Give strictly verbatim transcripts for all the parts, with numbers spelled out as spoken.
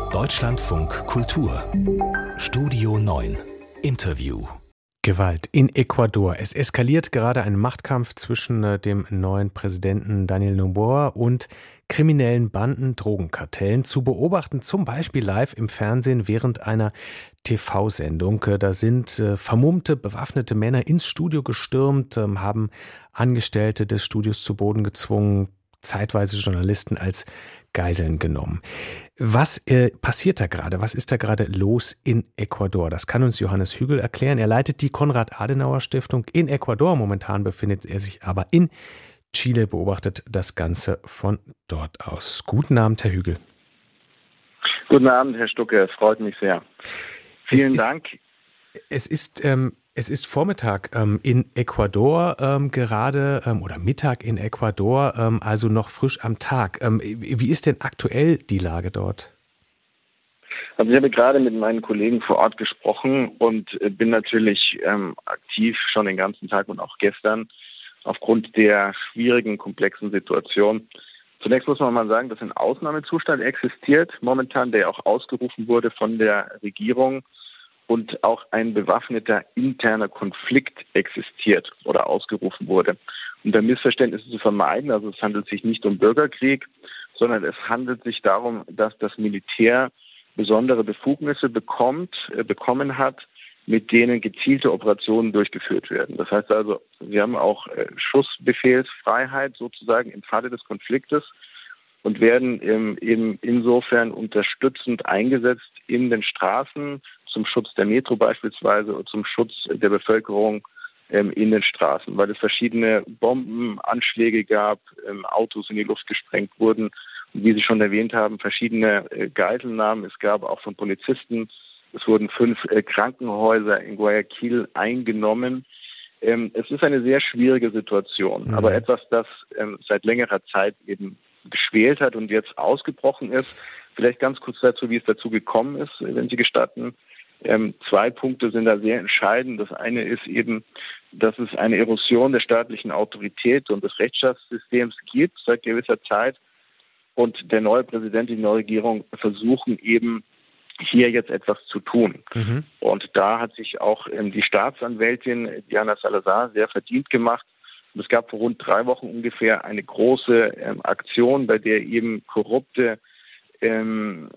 Deutschlandfunk Kultur Studio neun Interview. Gewalt in Ecuador. Es eskaliert gerade ein Machtkampf zwischen äh, dem neuen Präsidenten Daniel Noboa und kriminellen Banden, Drogenkartellen. Zu beobachten zum Beispiel live im Fernsehen während einer T V-Sendung. Äh, da sind äh, vermummte, bewaffnete Männer ins Studio gestürmt, äh, haben Angestellte des Studios zu Boden gezwungen, zeitweise Journalisten als Geiseln genommen. Was äh, passiert da gerade? Was ist da gerade los in Ecuador? Das kann uns Johannes Hügel erklären. Er leitet die Konrad-Adenauer-Stiftung in Ecuador. Momentan befindet er sich aber in Chile, beobachtet das Ganze von dort aus. Guten Abend, Herr Hügel. Guten Abend, Herr Stucke. Es freut mich sehr. Vielen es ist, Dank. Es ist... Ähm, Es ist Vormittag ähm, in Ecuador ähm, gerade ähm, oder Mittag in Ecuador, ähm, also noch frisch am Tag. Ähm, wie ist denn aktuell die Lage dort? Also ich habe gerade mit meinen Kollegen vor Ort gesprochen und äh, bin natürlich ähm, aktiv schon den ganzen Tag und auch gestern aufgrund der schwierigen, komplexen Situation. Zunächst muss man mal sagen, dass ein Ausnahmezustand existiert, momentan, der auch ausgerufen wurde von der Regierung. Und auch ein bewaffneter interner Konflikt existiert oder ausgerufen wurde. Um da Missverständnisse zu vermeiden, also es handelt sich nicht um Bürgerkrieg, sondern es handelt sich darum, dass das Militär besondere Befugnisse bekommt, äh, bekommen hat, mit denen gezielte Operationen durchgeführt werden. Das heißt also, wir haben auch äh, Schussbefehlsfreiheit sozusagen im Falle des Konfliktes und werden ähm, eben insofern unterstützend eingesetzt in den Straßen, zum Schutz der Metro beispielsweise und zum Schutz der Bevölkerung ähm, in den Straßen, weil es verschiedene Bombenanschläge gab, ähm, Autos in die Luft gesprengt wurden und wie Sie schon erwähnt haben, verschiedene äh, Geiselnahmen. Es gab auch von Polizisten, es wurden fünf äh, Krankenhäuser in Guayaquil eingenommen. Ähm, es ist eine sehr schwierige Situation, mhm. aber etwas, das ähm, seit längerer Zeit eben geschwelt hat und jetzt ausgebrochen ist. Vielleicht ganz kurz dazu, wie es dazu gekommen ist, wenn Sie gestatten. Ähm, zwei Punkte sind da sehr entscheidend. Das eine ist eben, dass es eine Erosion der staatlichen Autorität und des Rechtsstaatssystems gibt seit gewisser Zeit. Und der neue Präsident, die neue Regierung versuchen eben hier jetzt etwas zu tun. Mhm. Und da hat sich auch ähm, die Staatsanwältin Diana Salazar sehr verdient gemacht. Und es gab vor rund drei Wochen ungefähr eine große ähm, Aktion, bei der eben korrupte Ähm,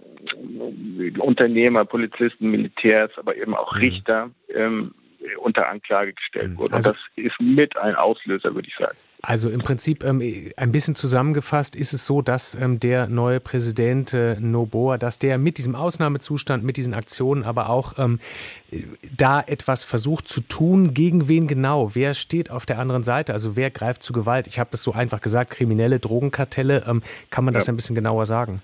Unternehmer, Polizisten, Militärs, aber eben auch Richter ähm, unter Anklage gestellt wurden. Also, und das ist mit ein Auslöser, würde ich sagen. Also im Prinzip ähm, ein bisschen zusammengefasst ist es so, dass ähm, der neue Präsident äh, Noboa, dass der mit diesem Ausnahmezustand, mit diesen Aktionen, aber auch ähm, da etwas versucht zu tun. Gegen wen genau? Wer steht auf der anderen Seite? Also wer greift zu Gewalt? Ich habe es so einfach gesagt, kriminelle Drogenkartelle. Ähm, kann man das ja. ein bisschen genauer sagen?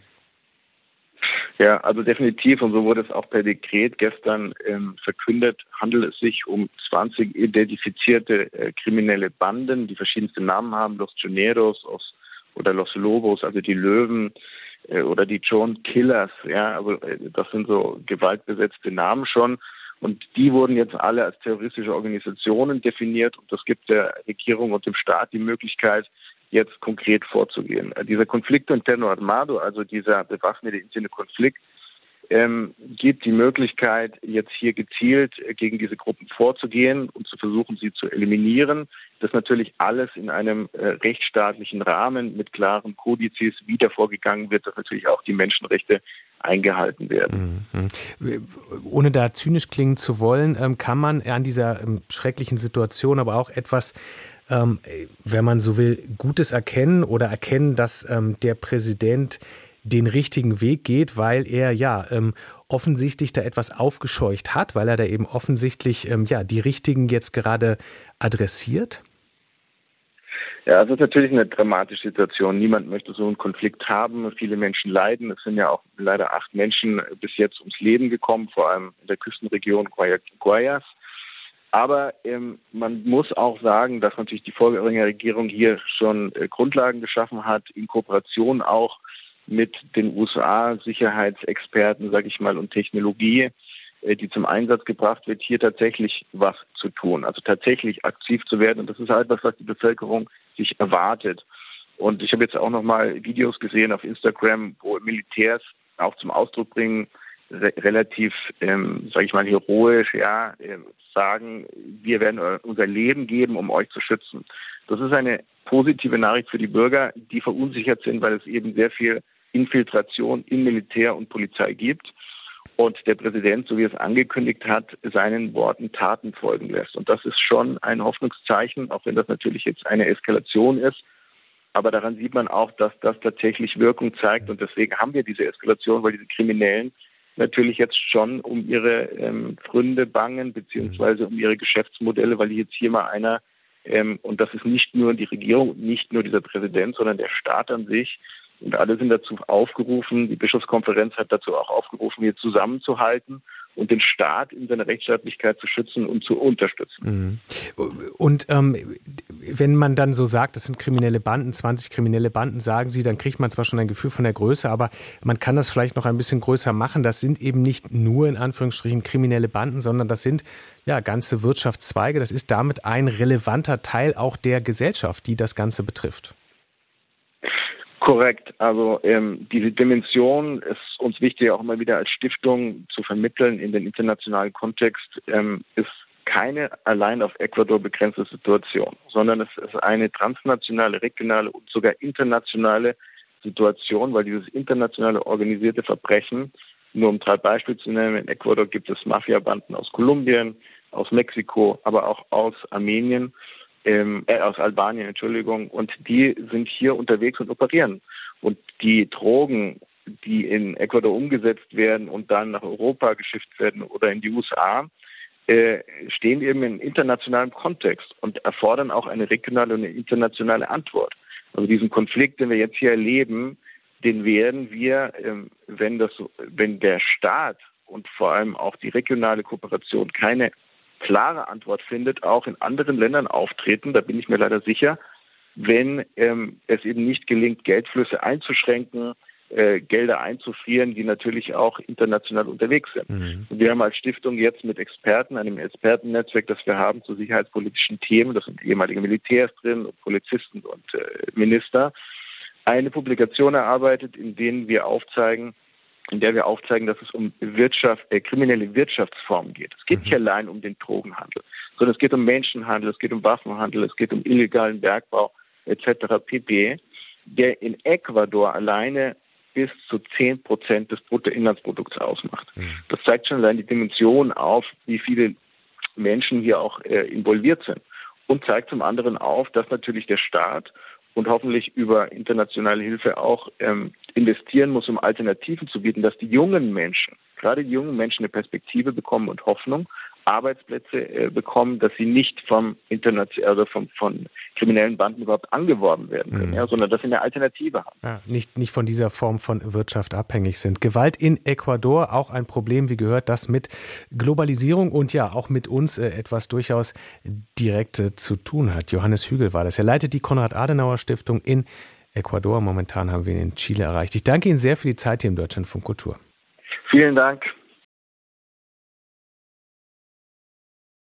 Ja, also definitiv, und so wurde es auch per Dekret gestern ähm, verkündet, handelt es sich um zwanzig identifizierte äh, kriminelle Banden, die verschiedenste Namen haben, Los Choneros oder Los Lobos, also die Löwen äh, oder die John Killers, ja, also äh, das sind so gewaltbesetzte Namen schon. Und die wurden jetzt alle als terroristische Organisationen definiert und das gibt der Regierung und dem Staat die Möglichkeit, jetzt konkret vorzugehen. Dieser Conflicto Interno Armado, also dieser bewaffnete interne Konflikt, ähm, gibt die Möglichkeit, jetzt hier gezielt gegen diese Gruppen vorzugehen und zu versuchen, sie zu eliminieren. Das natürlich alles in einem äh, rechtsstaatlichen Rahmen mit klaren Kodizes wieder vorgegangen wird, dass natürlich auch die Menschenrechte eingehalten werden. Mhm. Ohne da zynisch klingen zu wollen, ähm, kann man an dieser ähm, schrecklichen Situation aber auch etwas, ähm, wenn man so will, Gutes erkennen oder erkennen, dass ähm, der Präsident den richtigen Weg geht, weil er ja ähm, offensichtlich da etwas aufgescheucht hat, weil er da eben offensichtlich ähm, ja die Richtigen jetzt gerade adressiert? Ja, es ist natürlich eine dramatische Situation. Niemand möchte so einen Konflikt haben. Viele Menschen leiden. Es sind ja auch leider acht Menschen bis jetzt ums Leben gekommen, vor allem in der Küstenregion Guayas. Aber ähm, man muss auch sagen, dass natürlich die vorherige Regierung hier schon äh, Grundlagen geschaffen hat, in Kooperation auch mit den U S A-Sicherheitsexperten, sage ich mal, und Technologie, äh, die zum Einsatz gebracht wird, hier tatsächlich was zu tun, also tatsächlich aktiv zu werden. Und das ist halt was, was die Bevölkerung sich erwartet. Und ich habe jetzt auch noch mal Videos gesehen auf Instagram, wo Militärs auch zum Ausdruck bringen, re- relativ, ähm, sage ich mal, heroisch, ja, äh, sagen, wir werden unser Leben geben, um euch zu schützen. Das ist eine positive Nachricht für die Bürger, die verunsichert sind, weil es eben sehr viel Infiltration in Militär und Polizei gibt und der Präsident, so wie er es angekündigt hat, seinen Worten Taten folgen lässt. Und das ist schon ein Hoffnungszeichen, auch wenn das natürlich jetzt eine Eskalation ist. Aber daran sieht man auch, dass das tatsächlich Wirkung zeigt. Und deswegen haben wir diese Eskalation, weil diese Kriminellen natürlich jetzt schon um ihre ähm, Pfründe bangen, beziehungsweise um ihre Geschäftsmodelle, weil jetzt hier mal einer, ähm, und das ist nicht nur die Regierung, nicht nur dieser Präsident, sondern der Staat an sich, und alle sind dazu aufgerufen, die Bischofskonferenz hat dazu auch aufgerufen, hier zusammenzuhalten und den Staat in seiner Rechtsstaatlichkeit zu schützen und zu unterstützen. Und ähm, wenn man dann so sagt, es sind kriminelle Banden, zwanzig kriminelle Banden, sagen Sie, dann kriegt man zwar schon ein Gefühl von der Größe, aber man kann das vielleicht noch ein bisschen größer machen. Das sind eben nicht nur in Anführungsstrichen kriminelle Banden, sondern das sind ja ganze Wirtschaftszweige. Das ist damit ein relevanter Teil auch der Gesellschaft, die das Ganze betrifft. Korrekt. Also ähm, diese Dimension ist uns wichtig, auch immer wieder als Stiftung zu vermitteln in den internationalen Kontext, ähm, ist keine allein auf Ecuador begrenzte Situation, sondern es ist eine transnationale, regionale und sogar internationale Situation, weil dieses internationale organisierte Verbrechen, nur um drei Beispiele zu nennen, in Ecuador gibt es Mafiabanden aus Kolumbien, aus Mexiko, aber auch aus Armenien, Ähm, äh, aus Albanien, Entschuldigung, und die sind hier unterwegs und operieren. Und die Drogen, die in Ecuador umgesetzt werden und dann nach Europa geschifft werden oder in die U S A, äh, stehen eben im internationalen Kontext und erfordern auch eine regionale und eine internationale Antwort. Also diesen Konflikt, den wir jetzt hier erleben, den werden wir, ähm, wenn das, wenn der Staat und vor allem auch die regionale Kooperation keine klare Antwort findet, auch in anderen Ländern auftreten, da bin ich mir leider sicher, wenn ähm, es eben nicht gelingt, Geldflüsse einzuschränken, äh, Gelder einzufrieren, die natürlich auch international unterwegs sind. Mhm. Und wir haben als Stiftung jetzt mit Experten, einem Expertennetzwerk, das wir haben zu sicherheitspolitischen Themen, das sind ehemalige Militärs drin, und Polizisten und äh, Minister, eine Publikation erarbeitet, in denen wir aufzeigen, in der wir aufzeigen, dass es um Wirtschaft, äh, kriminelle Wirtschaftsformen geht. Es geht nicht allein um den Drogenhandel, sondern es geht um Menschenhandel, es geht um Waffenhandel, es geht um illegalen Bergbau et cetera pp., der in Ecuador alleine bis zu zehn Prozent des Bruttoinlandsprodukts ausmacht. Mhm. Das zeigt schon allein die Dimension auf, wie viele Menschen hier auch äh, involviert sind. Und zeigt zum anderen auf, dass natürlich der Staat und hoffentlich über internationale Hilfe auch ähm, investieren muss, um Alternativen zu bieten, dass die jungen Menschen, gerade die jungen Menschen, eine Perspektive bekommen und Hoffnung, Arbeitsplätze äh, bekommen, dass sie nicht vom Internet, also vom, von kriminellen Banden überhaupt angeworben werden können, mhm. ja, sondern dass sie eine Alternative haben. Ja, nicht, nicht von dieser Form von Wirtschaft abhängig sind. Gewalt in Ecuador, auch ein Problem, wie gehört, das mit Globalisierung und ja auch mit uns äh, etwas durchaus direkt äh, zu tun hat. Johannes Hügel war das. Er leitet die Konrad-Adenauer-Stiftung in Ecuador. Momentan haben wir ihn in Chile erreicht. Ich danke Ihnen sehr für die Zeit hier im Deutschlandfunk Kultur. Vielen Dank.